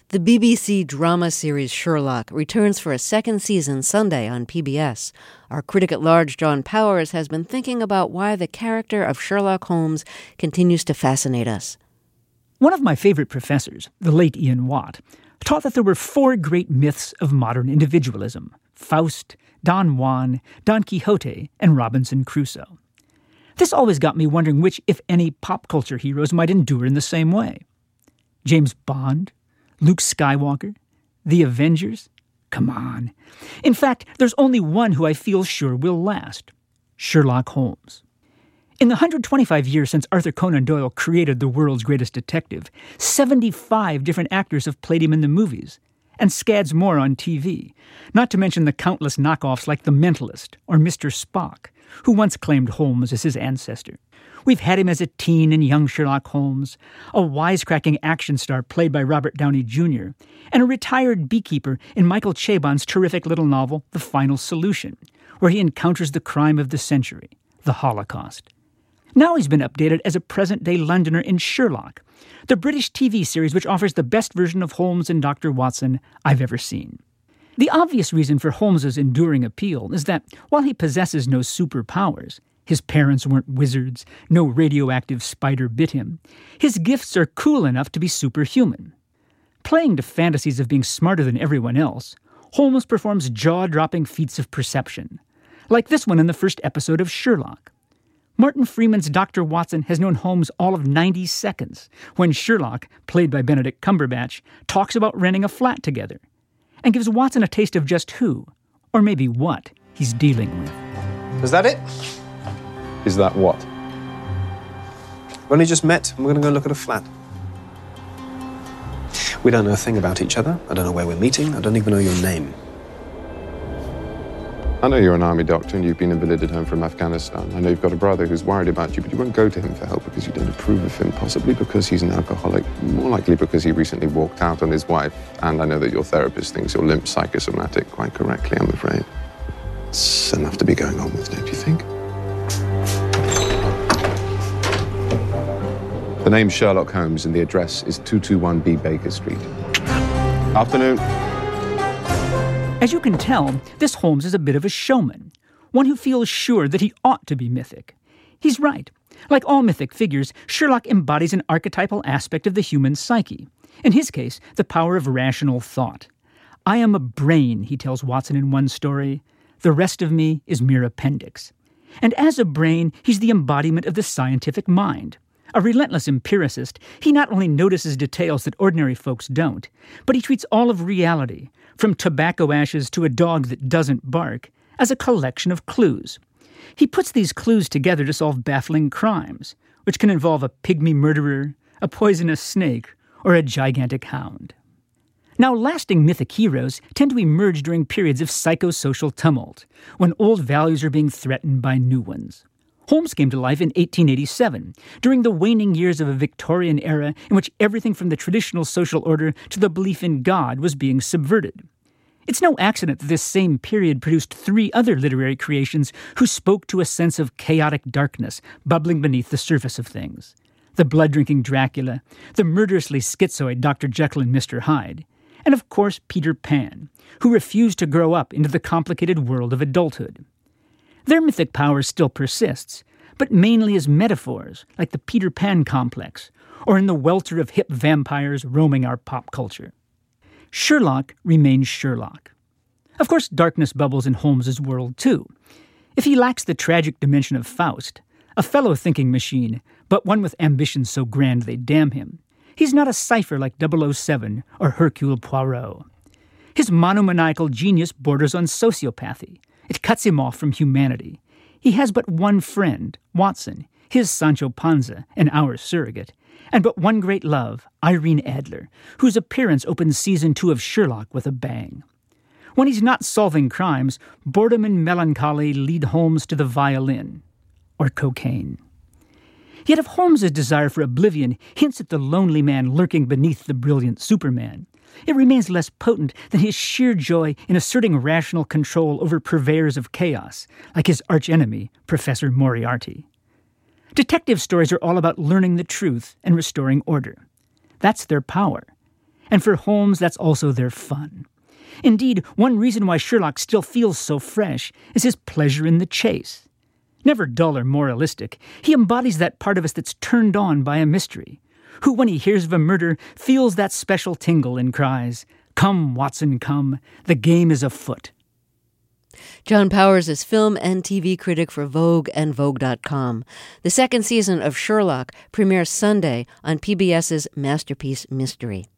The BBC drama series Sherlock returns for a second season Sunday on PBS. Our critic-at-large John Powers has been thinking about why the character of Sherlock Holmes continues to fascinate us. One of my favorite professors, the late Ian Watt, taught that there were four great myths of modern individualism: Faust, Don Juan, Don Quixote, and Robinson Crusoe. This always got me wondering which, if any, pop culture heroes might endure in the same way. James Bond? Luke Skywalker? The Avengers? Come on. In fact, there's only one who I feel sure will last: Sherlock Holmes. In the 125 years since Arthur Conan Doyle created the world's greatest detective, 75 different actors have played him in the movies, and scads more on TV, not to mention the countless knockoffs like The Mentalist or Mr. Spock, who once claimed Holmes as his ancestor. We've had him as a teen in Young Sherlock Holmes, a wisecracking action star played by Robert Downey Jr., and a retired beekeeper in Michael Chabon's terrific little novel, The Final Solution, where he encounters the crime of the century, the Holocaust. Now he's been updated as a present-day Londoner in Sherlock, the British TV series which offers the best version of Holmes and Dr. Watson I've ever seen. The obvious reason for Holmes's enduring appeal is that, while he possesses no superpowers, his parents weren't wizards, no radioactive spider bit him, his gifts are cool enough to be superhuman. Playing to fantasies of being smarter than everyone else, Holmes performs jaw-dropping feats of perception, like this one in the first episode of Sherlock. Martin Freeman's Dr. Watson has known Holmes all of 90 seconds when Sherlock, played by Benedict Cumberbatch, talks about renting a flat together, and gives Watson a taste of just who, or maybe what, he's dealing with. Is that it? Is that what? We've only just met, and we're going to go look at a flat. We don't know a thing about each other. I don't know where we're meeting. I don't even know your name. I know you're an army doctor and you've been invalided home from Afghanistan. I know you've got a brother who's worried about you, but you won't go to him for help because you don't approve of him, possibly because he's an alcoholic, more likely because he recently walked out on his wife. And I know that your therapist thinks you're limp psychosomatic, quite correctly, I'm afraid. It's enough to be going on with, don't you think? The name's Sherlock Holmes and the address is 221B Baker Street. Afternoon. As you can tell, this Holmes is a bit of a showman, one who feels sure that he ought to be mythic. He's right. Like all mythic figures, Sherlock embodies an archetypal aspect of the human psyche. In his case, the power of rational thought. I am a brain, he tells Watson in one story. The rest of me is mere appendix. And as a brain, he's the embodiment of the scientific mind. A relentless empiricist, he not only notices details that ordinary folks don't, but he treats all of reality, from tobacco ashes to a dog that doesn't bark, as a collection of clues. He puts these clues together to solve baffling crimes, which can involve a pygmy murderer, a poisonous snake, or a gigantic hound. Now, lasting mythic heroes tend to emerge during periods of psychosocial tumult, when old values are being threatened by new ones. Holmes came to life in 1887, during the waning years of a Victorian era in which everything from the traditional social order to the belief in God was being subverted. It's no accident that this same period produced three other literary creations who spoke to a sense of chaotic darkness bubbling beneath the surface of things. The blood-drinking Dracula, the murderously schizoid Dr. Jekyll and Mr. Hyde, and of course Peter Pan, who refused to grow up into the complicated world of adulthood. Their mythic power still persists, but mainly as metaphors, like the Peter Pan complex, or in the welter of hip vampires roaming our pop culture. Sherlock remains Sherlock. Of course, darkness bubbles in Holmes's world, too. If he lacks the tragic dimension of Faust, a fellow-thinking machine, but one with ambitions so grand they damn him, he's not a cipher like 007 or Hercule Poirot. His monomaniacal genius borders on sociopathy. It cuts him off from humanity. He has but one friend, Watson, his Sancho Panza, and our surrogate, and but one great love, Irene Adler, whose appearance opens season 2 of Sherlock with a bang. When he's not solving crimes, boredom and melancholy lead Holmes to the violin, or cocaine. Yet if Holmes's desire for oblivion hints at the lonely man lurking beneath the brilliant Superman, it remains less potent than his sheer joy in asserting rational control over purveyors of chaos, like his archenemy, Professor Moriarty. Detective stories are all about learning the truth and restoring order. That's their power. And for Holmes, that's also their fun. Indeed, one reason why Sherlock still feels so fresh is his pleasure in the chase. Never dull or moralistic, he embodies that part of us that's turned on by a mystery, who, when he hears of a murder, feels that special tingle and cries, "Come, Watson, come, the game is afoot." John Powers is film and TV critic for Vogue and Vogue.com. The second season of Sherlock premieres Sunday on PBS's Masterpiece Mystery.